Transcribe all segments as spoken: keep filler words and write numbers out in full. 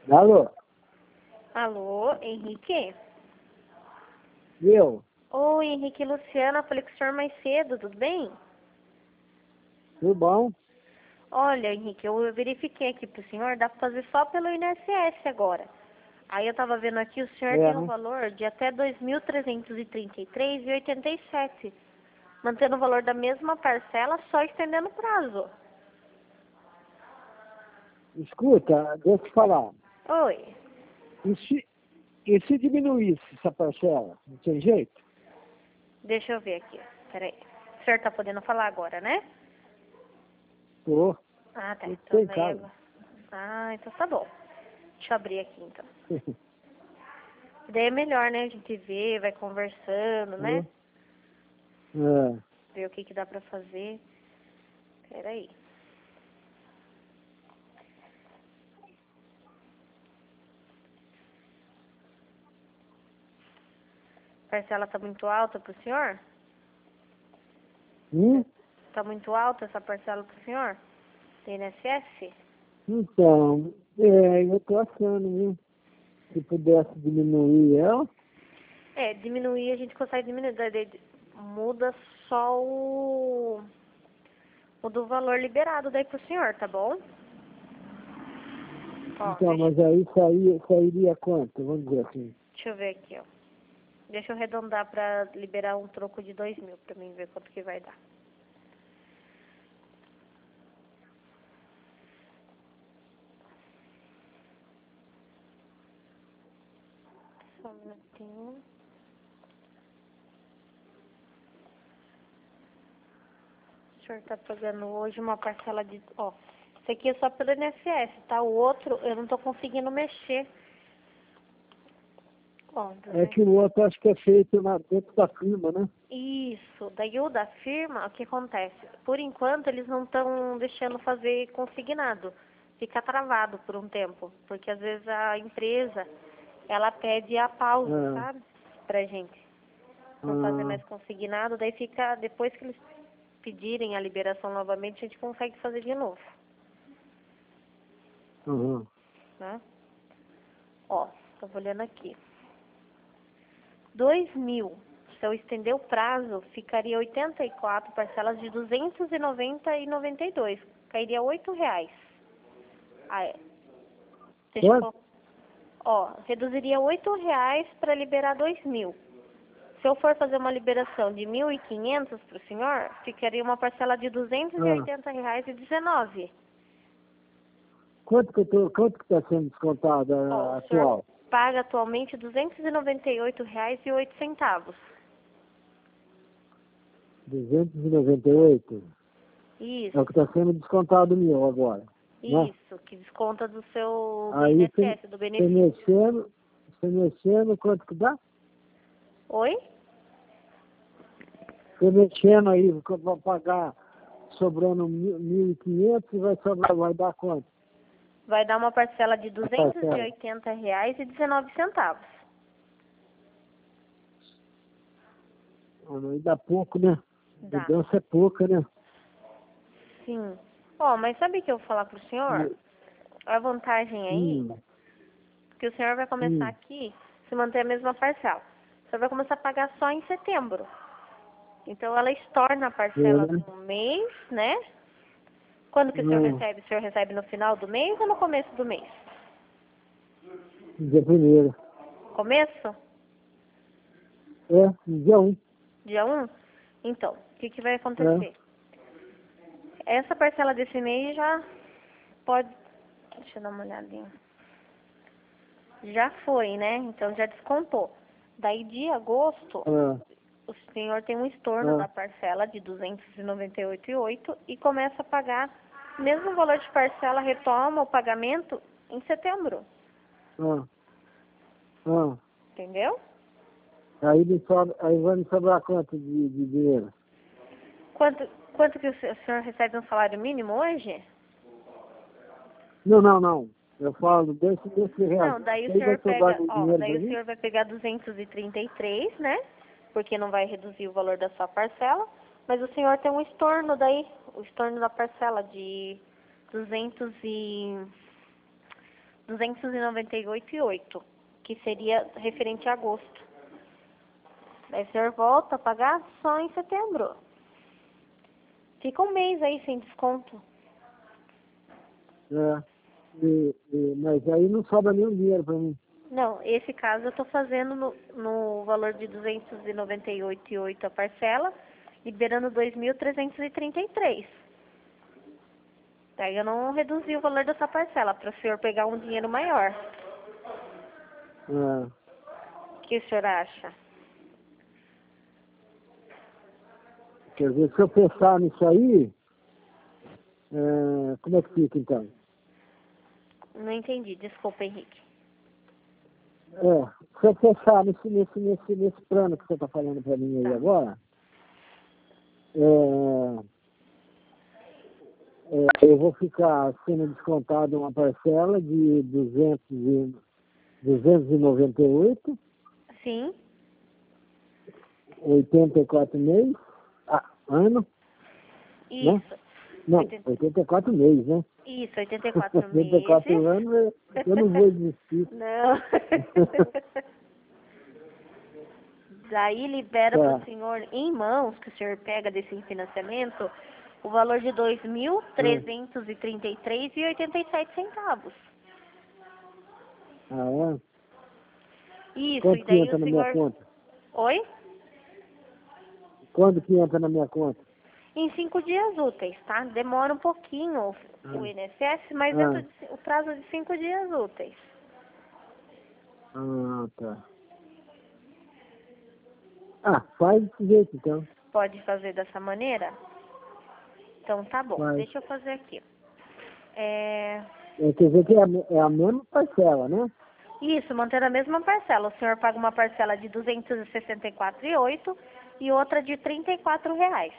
Alô? Alô, Henrique? Eu? Oi, Henrique, Luciana, falei com o senhor mais cedo, tudo bem? Tudo bom? Olha, Henrique, eu verifiquei aqui pro senhor, dá pra fazer só pelo I N S S agora. Aí eu tava vendo aqui, o senhor É, tem um né? valor de até dois mil trezentos e trinta e três reais e oitenta e sete centavos, mantendo o valor da mesma parcela, só estendendo o prazo. Escuta, deixa eu te falar. Oi, E se, e se diminuísse essa parcela? Não tem jeito? deixa eu ver aqui, peraí. O senhor tá podendo falar agora, né? Tô. Ah, tá, Eu tô então em daí casa. agora. Ah, então tá bom. Deixa eu abrir aqui então. Daí é melhor, né? A gente vê, vai conversando, né? É. Ver o que que dá pra fazer. Peraí. A parcela tá muito alta pro senhor? Hum? Tá muito alta essa parcela pro senhor? Do I N S S? Então, é, eu tô achando, viu? Se pudesse diminuir ela, É, diminuir, a gente consegue diminuir. daí- daí Muda só o... o do valor liberado daí pro senhor, tá bom? Ó, então, deixa, mas aí saía, sairia quanto? Vamos dizer assim. deixa eu ver aqui, ó. Deixa eu arredondar pra liberar um troco de dois mil pra mim ver quanto que vai dar. Só um minutinho. O senhor tá pagando hoje uma parcela de... Ó, isso aqui é só pelo I N S S, tá? O outro eu não tô conseguindo mexer. Ó, É duzentos. que o outro acho que é feito na, dentro da firma, né? Isso. Daí o da firma, o que acontece? Por enquanto eles não estão deixando fazer consignado. Fica travado por um tempo. Porque às vezes a empresa, ela pede a pausa, É. sabe? Pra gente. Não fazer Ah, mais consignado. Daí fica, depois que eles pedirem a liberação novamente, a gente consegue fazer de novo. uhum. Né? Ó, tô olhando aqui. Dois mil. Se eu estender o prazo, ficaria oitenta e quatro parcelas de duzentos e noventa e noventa e dois. Cairia oito reais. Ah, é. Deixa eu Quanto? colocar. Ó, reduziria oito reais para liberar dois mil. Se eu for fazer uma liberação de mil e quinhentos para o senhor, ficaria uma parcela de duzentos e Ah, oitenta reais e dezenove. quanto que eu tô, quanto que está sendo descontado Ó, a, o a senhor atual? paga atualmente duzentos e noventa e oito reais e oito centavos. duzentos e noventa e oito? É o que Isso. está sendo descontado meu agora, né? Isso, que desconta do seu, do Aí você I N S S, do você benefício. mexendo, você mexendo, quanto que dá? Oi? Você mexendo aí, para pagar sobrando mil mil e quinhentos, vai sobrar, vai dar quanto? Vai dar uma parcela de A duzentos e parcela? oitenta reais e dezenove centavos. Ah, não, dá pouco, né? Dá. Mudança é pouca, né? Sim. Ó, mas sabe o que eu vou falar pro senhor? A vantagem aí, Hum, que o senhor vai começar hum, aqui, se manter a mesma parcela. O senhor vai começar a pagar só em setembro. Então ela estorna a é, parcela né? do mês, né? Quando que o senhor Hum, recebe? O senhor recebe no final do mês ou no começo do mês? dia primeiro. Começo? É, dia um. Dia um? Então, o que, que vai É. acontecer? Essa parcela desse mês já pode... Deixa eu dar uma olhadinha. Já foi, né? Então já descontou. Daí de agosto, Ah, o senhor tem um estorno ah, da parcela de duzentos e noventa e oito reais e oito centavos e começa a pagar, mesmo valor de parcela, retoma o pagamento em setembro. ah, ah. Entendeu? Aí, me sobra, aí vai me sobrar quanto de, de dinheiro? Quanto, quanto que o se- o senhor recebe um salário mínimo hoje? Não, não, não. Eu falo desse, desse real. Não, daí o Aí vai senhor sobrar pega, um ó, dinheiro daí pra o mim? senhor vai pegar duzentos e trinta e três, né? Porque não vai reduzir o valor da sua parcela, mas o senhor tem um estorno daí, o estorno da parcela de duzentos e duzentos e noventa e oito reais e oito centavos, que seria referente a agosto. Daí o senhor volta a pagar só em setembro. Fica um mês aí sem desconto. É, e, e, mas aí não sobra nenhum dinheiro para mim. Não, esse caso eu estou fazendo no, no valor de duzentos e noventa e oito reais e oito centavos a parcela, liberando dois mil trezentos e trinta e três reais. Daí eu não reduzi o valor dessa parcela, para o senhor pegar um dinheiro maior. É, O que o senhor acha? quer dizer, se eu pensar nisso aí, é, como é que fica então? Não entendi, desculpa, Henrique. É, se eu pensar nesse, nesse, nesse, nesse plano que você está falando para mim aí Tá. agora, é, é, eu vou ficar sendo descontado uma parcela de duzentos e, duzentos e noventa e oito, Sim, oitenta e quatro meses, ah, ano, né? isso. Não, Oitenta- oitenta e quatro meses, né? Isso, oitenta e quatro oitenta e quatro meses. anos, eu eu não vou desistir. Não. Daí libera Tá. para o senhor em mãos, que o senhor pega desse financiamento, o valor de dois mil trezentos e trinta e três reais e oitenta e sete centavos. Ah, é? Isso, Quanto e que daí entra o na minha senhor... conta? Oi? Quando que entra na minha conta? Em cinco dias úteis, tá? Demora um pouquinho o Ah, o I N S S, mas ah, dentro de, o prazo de cinco dias úteis. ah, tá. Ah, faz desse jeito então. Pode fazer dessa maneira? Então tá bom, Faz. deixa eu fazer aqui. É... É, quer dizer que é a, me- é a mesma parcela, né? Isso, mantendo a mesma parcela. O senhor paga uma parcela de duzentos e sessenta e quatro reais e oito centavos e outra de trinta e quatro reais.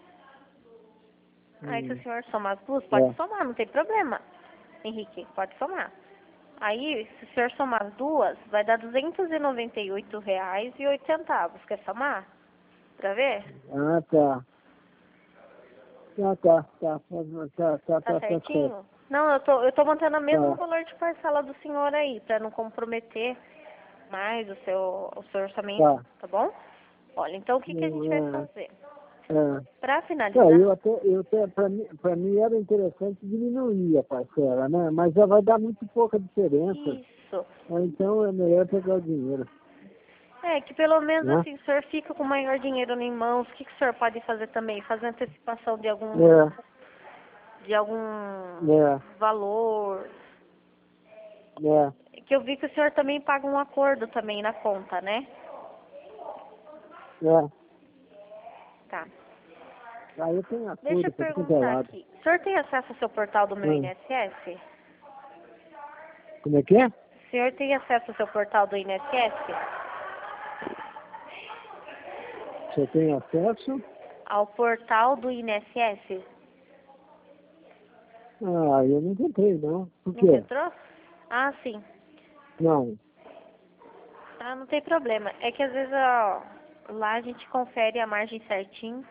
Aí se o Hum, senhor somar as duas, pode é. somar, não tem problema. Henrique, pode somar. Aí, se o senhor somar as duas, vai dar duzentos e noventa e oito reais e oito centavos. Quer somar? Pra ver? Ah, tá. Tá, tá, tá. Tá, tá, Tá tá, tá certo. certinho? Não, eu tô, eu tô mantendo o mesmo Tá. valor de parcela do senhor aí, pra não comprometer mais o seu, o seu orçamento, Tá. tá bom? Olha, então o que, que a gente vai Não, é, fazer? é. Pra Não, finalizar, eu até, eu até, para mim, para mim era interessante diminuir a parcela, né? Mas já vai dar muito pouca diferença. isso. Ou então é melhor pegar o dinheiro, É, que pelo menos né? assim, o senhor fica com maior dinheiro em mãos. O que, que o senhor pode fazer também? Fazer antecipação de algum, É, de algum é, valor. é, Que eu vi que o senhor também paga um acordo também na conta, né? é. Tá. Aí eu tenho a Deixa tudo eu para tudo é perguntar lado. aqui. O senhor tem acesso ao seu portal do meu Hum. I N S S? Como é que é? O senhor tem acesso ao seu portal do I N S S? Você tem acesso? Ao portal do I N S S? Ah, eu não encontrei, não. Por Nunca quê? entrou? Ah, sim. Não. Ah, não tem problema. É que às vezes, ó, lá a gente confere a margem certinho.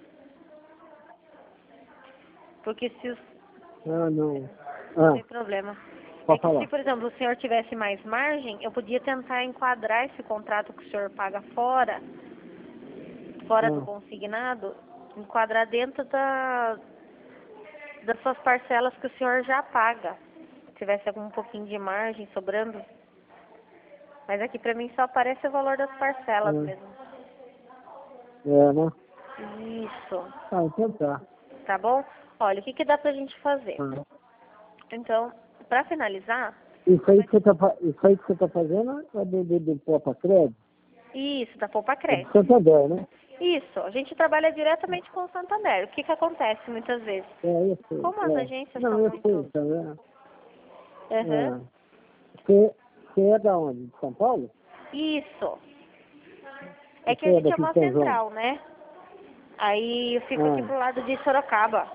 Porque se os... Ah, não. Não Ah, tem problema. É pode que se, falar. por exemplo, o senhor tivesse mais margem, eu podia tentar enquadrar esse contrato que o senhor paga fora, fora do Ah, consignado, enquadrar dentro da, das suas parcelas que o senhor já paga. Se tivesse algum pouquinho de margem sobrando. Mas aqui pra mim só aparece o valor das parcelas ah, mesmo. é, né? Isso. Ah, então tá. Tá bom? Olha, o que que dá pra gente fazer? Ah. Então, pra finalizar, Isso aí que você tá, fa- isso aí que você tá fazendo é do, do, do Popa Crédito? isso, da Poupa É do Crédito. Santander, né? Isso, a gente trabalha diretamente com o Santander. O que que acontece muitas vezes? É, eu sei. Como as É. agências Não, são eu sei, muito... tá vendo? Aham. É. Você, você é da onde? De São Paulo? Isso. É que Você a é gente é daqui de uma São João? central, né? Aí eu fico aqui pro Ah, lado de Sorocaba.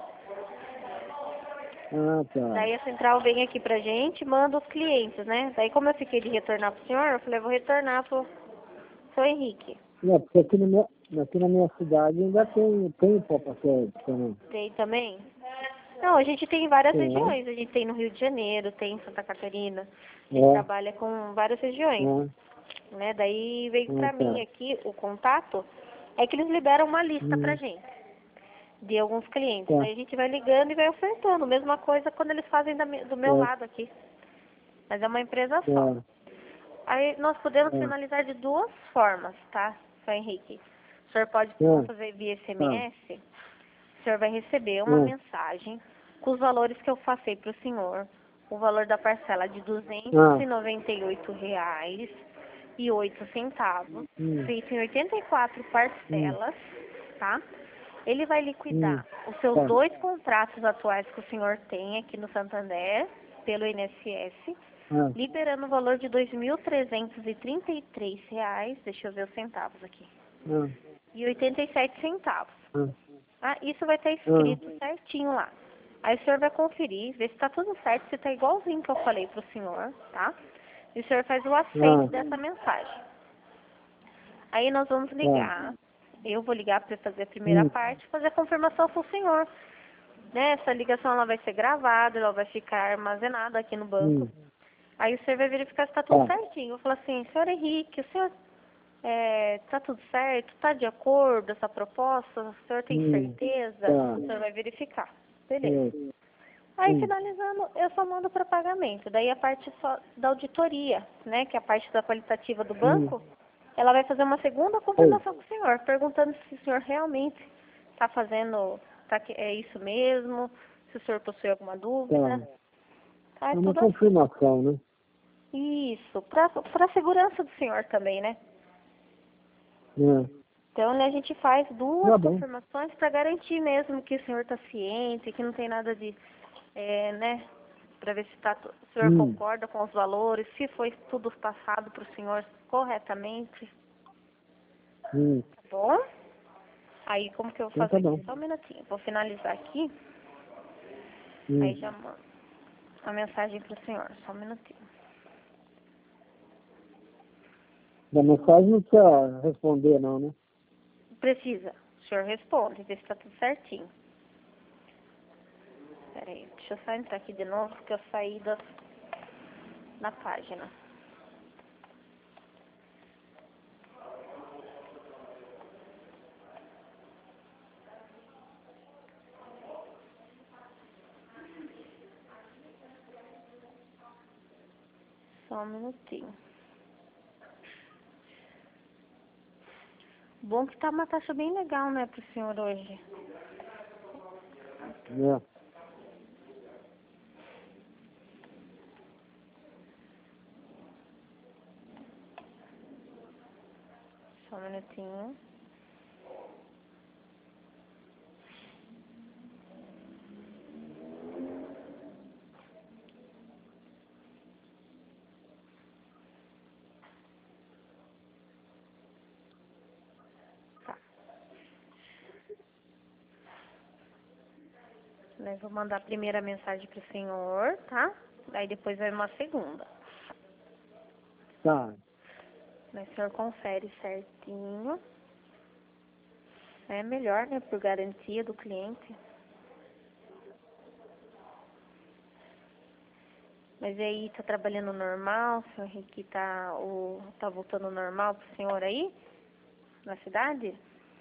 ah tá. Daí a central vem aqui pra gente e manda os clientes, né? Daí como eu fiquei de retornar pro senhor, eu falei, eu vou retornar pro seu Henrique. É, porque aqui na minha, aqui na minha cidade ainda tem, tem Popa Crédito também. Tem também? Não, a gente tem várias É. regiões. A gente tem no Rio de Janeiro, tem em Santa Catarina. A gente É. trabalha com várias regiões. É. Né? Daí veio pra Ah, mim tá. aqui o contato, é que eles liberam uma lista Hum. pra gente, de alguns clientes. Tá. Aí a gente vai ligando e vai ofertando. Mesma coisa quando eles fazem da me- do meu É. lado aqui. Mas é uma empresa só. É. Aí nós podemos É. finalizar de duas formas, tá, senhor Henrique? O senhor pode É. fazer via S M Tá. S, o senhor vai receber uma É. mensagem com os valores que eu passei para o senhor. O valor da parcela de duzentos Ah. e noventa e oito reais e oito centavos, Hum. feito em oitenta e quatro Hum. parcelas, tá? Ele vai Hum. liquidar os seus Tá. dois contratos atuais que o senhor tem aqui no Santander, pelo I N S S, Ah. liberando o valor de dois mil trezentos e trinta e três reais, deixa eu ver os centavos aqui, Ah. e oitenta e sete centavos. Ah. Ah, isso vai estar escrito certinho lá. Aí o senhor vai conferir, ver se está tudo certo, se está igualzinho que eu falei para o senhor, tá? E o senhor faz o aceite Ah. dessa mensagem. Aí nós vamos ligar, eu vou ligar para fazer a primeira Hum. parte, fazer a confirmação com o senhor. Né? Essa ligação ela vai ser gravada, ela vai ficar armazenada aqui no banco. Hum. Aí o senhor vai verificar se está tudo Tá. certinho. Eu falo assim, senhor Henrique, o senhor está tudo certo? Está de acordo essa proposta? O senhor tem Hum. certeza? Tá. O senhor vai verificar. Beleza. É. Aí Hum. finalizando, eu só mando para pagamento. Daí a parte só da auditoria, né? Que é a parte da qualitativa do banco, Hum. ela vai fazer uma segunda confirmação com o senhor, perguntando se o senhor realmente está fazendo, tá, que- é isso mesmo, se o senhor possui alguma dúvida. Tá. Tá, é É uma tudo assim. confirmação, né? Isso, para a segurança do senhor também, né? É. Então, né, a gente faz duas Tá bom. confirmações para garantir mesmo que o senhor está ciente, que não tem nada de, é, né, para ver se tá, tu- o senhor Hum. concorda com os valores, se foi tudo passado para o senhor corretamente, Hum. tá bom? Aí, como que eu vou Então tá fazer bom. aqui? Só um minutinho. Vou finalizar aqui, aí Hum. já mando a mensagem para o senhor. Só um minutinho. Da mensagem não precisa responder, não, né? Precisa. O senhor responde, vê se está tudo certinho. Pera aí, deixa eu só entrar aqui de novo, porque eu saí da, da página. Só um minutinho. Bom que tá uma taxa bem legal, né, pro senhor hoje. É. Só um minutinho. Tá. Daí vou mandar a primeira mensagem pro senhor, tá? Daí depois vai uma segunda. Tá. Daí o senhor confere certinho. É melhor, né, por garantia do cliente. Mas aí, tá trabalhando normal? O senhor Henrique tá, o, tá voltando normal pro senhor aí? Na cidade?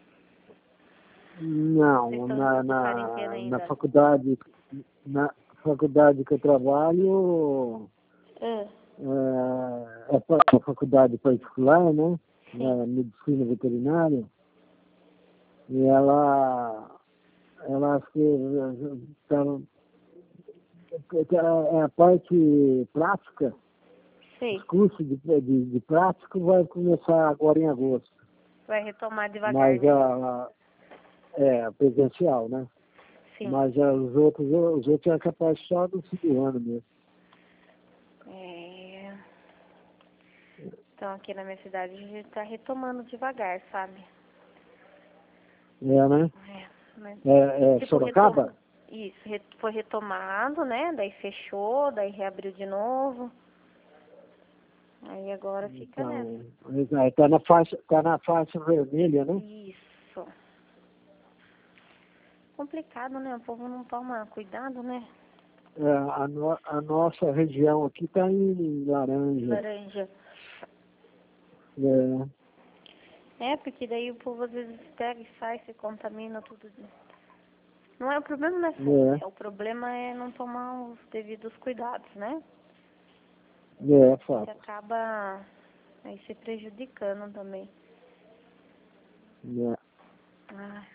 Não, Vocês estão na, de quarentena na, na ainda? faculdade, na faculdade que eu trabalho, Ah, é, é pa- uma faculdade particular, né? sim. Na medicina veterinária. E ela, ela acho que tá, é a parte prática, Sei. os cursos de, de, de prático vai começar agora em agosto. Vai retomar devagar, Mas né? a, a é presencial, né? Sim. Mas ah, os outros, os outros é capaz só do fim do ano mesmo. É... Então, aqui na minha cidade, a gente tá retomando devagar, sabe? É, né? É, mas... É, é Tipo, Sorocaba? retom... Isso, re- foi retomado, né? Daí fechou, daí reabriu de novo. Aí agora fica nessa. Então, está na faixa, tá na faixa vermelha, né? Isso. complicado, né? O povo não toma cuidado, né? É, a, no, a nossa região aqui está em laranja. Laranja. É, É, porque daí o povo às vezes pega e sai, se contamina tudo. Não é o problema, não é é, é, o problema é não tomar os devidos cuidados, né? é, Que fato. acaba aí se prejudicando também. É. Ai.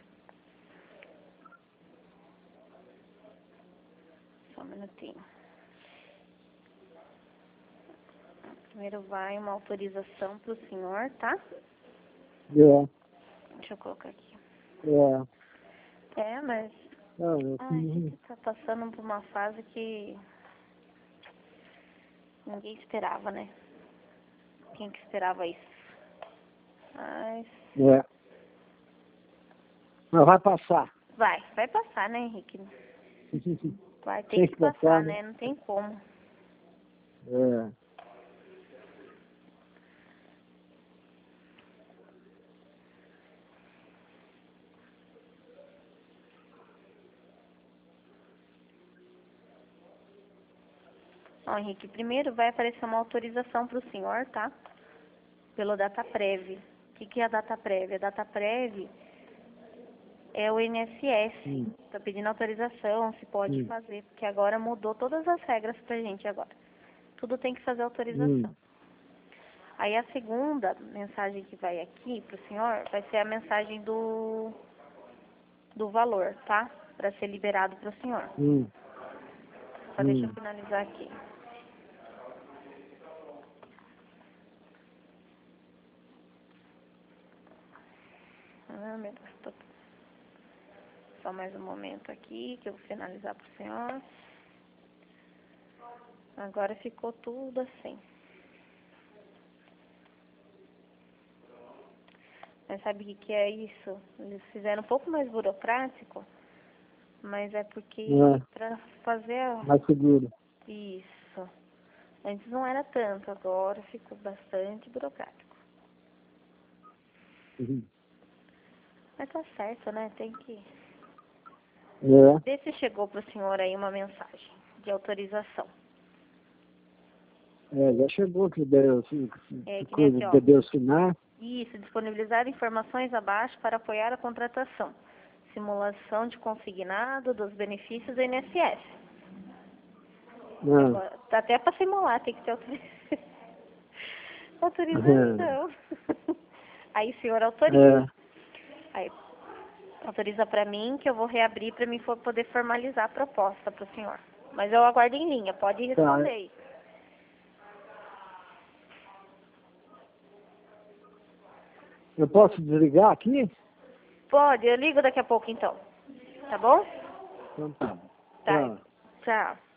Só um minutinho. Primeiro vai uma autorização para o senhor, tá? É, Deixa eu colocar aqui. é. É, mas Ah, eu ai, a fiz- gente tá passando por uma fase que ninguém esperava, né? Quem que esperava isso? Mas é. Mas vai passar. vai, vai passar, né, Henrique? Vai ter Tem que que passar, passar, né? né? Não tem como. É. Ó, Henrique, primeiro vai aparecer uma autorização para o senhor, tá? Pelo DataPrev. O que, que é a DataPrev? A DataPrev é o I N S S. Hum. Tá pedindo autorização, se pode Hum. fazer, porque agora mudou todas as regras pra gente agora. Tudo tem que fazer autorização. Hum. Aí a segunda mensagem que vai aqui pro senhor vai ser a mensagem do, do valor, tá? Para ser liberado pro senhor. Hum. Só deixa eu Hum. finalizar aqui. Ah, meu Deus, tô... Só mais um momento aqui que eu vou finalizar pro senhor. Agora ficou tudo assim. Mas sabe o que, que é isso? Eles fizeram um pouco mais burocrático, mas é porque É. para fazer a... Mais seguro. isso. Antes não era tanto, agora ficou bastante burocrático. Uhum. Mas tá certo, né? Tem que... É. Vê se chegou pro senhor aí uma mensagem de autorização. É, já chegou que deu, assim, É, que que nem coisa aqui, ó. de Deus assinar. Isso, disponibilizar informações abaixo para apoiar a contratação. Simulação de consignado dos benefícios do I N S S. Ah. Agora, dá até para simular, tem que ter autorização. autorização. Aí o senhor autoriza. É. Aí autoriza para mim que eu vou reabrir para mim for poder formalizar a proposta para o senhor. Mas eu aguardo em linha, pode responder aí. Eu posso desligar aqui? Pode, eu ligo daqui a pouco então. Tá bom? Então tá. Tá. Tchau. Tchau.